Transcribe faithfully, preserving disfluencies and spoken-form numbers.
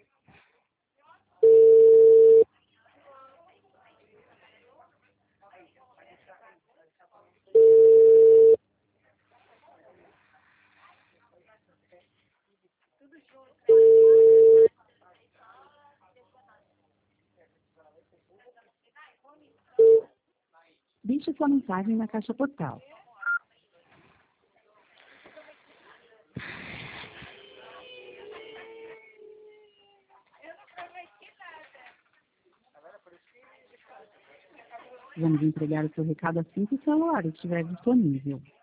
Deixe sua mensagem na caixa postal. Vamos entregar o seu recado assim que o celular estiver disponível.